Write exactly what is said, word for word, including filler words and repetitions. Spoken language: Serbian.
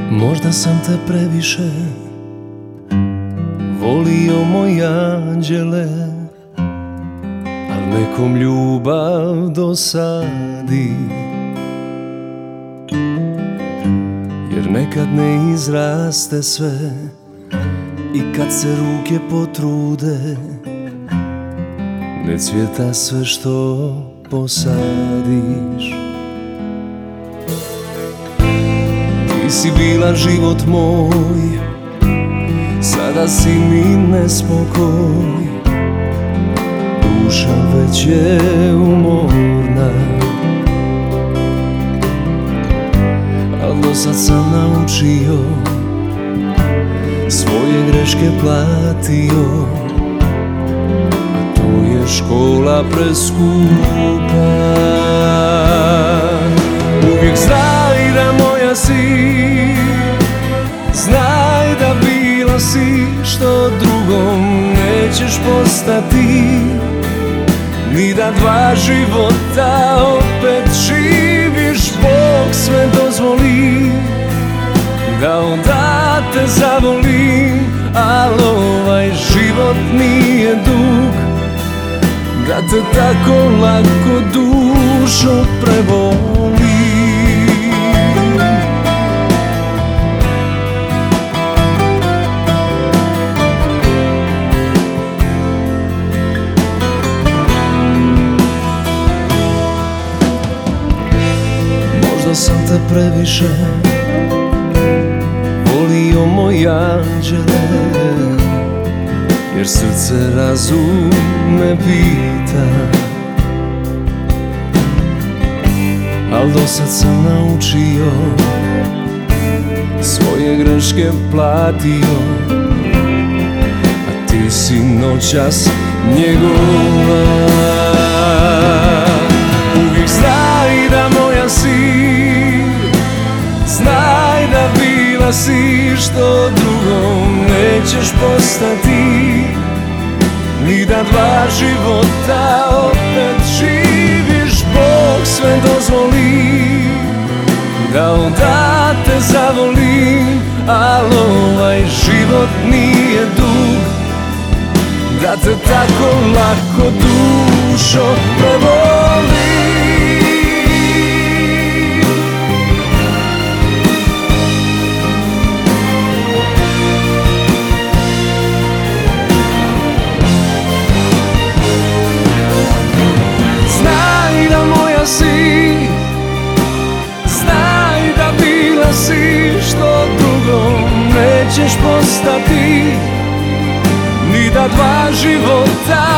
Možda sam te previše volio, moj anđele, al nekom ljubav dosadi, jer nekad ne izraste sve i kad se ruke potrude ne cvjeta sve što posadiš. Ti si bila život moj, sada si mi nespokoj, duša već je umorna, al dosad sam naučio, svoje greške platio, a to je škola preskupa. Uvijek znaj da moja si, znaj da bila si što drugom nećeš postati, ni da dva života opet živiš. Bog sve dozvoli da onda te zavolim, al ovaj život nije dug da te tako lako dušo prevoli. Možda sam te previše volio, moj anđele, jer srce razum ne pita, al dosad sam naučio, svoje greške platio, a ti si noćas njegova. Uvijek znaj da moja si, znaj da bila si što drugom nećeš postati, ni da dva života opet živiš. Bog sve dozvoli da onda te zavolim, al ovaj život nije dug da te tako lako dušo prevoli. Znaj da bila si što drugom nećeš postati, ni da dva života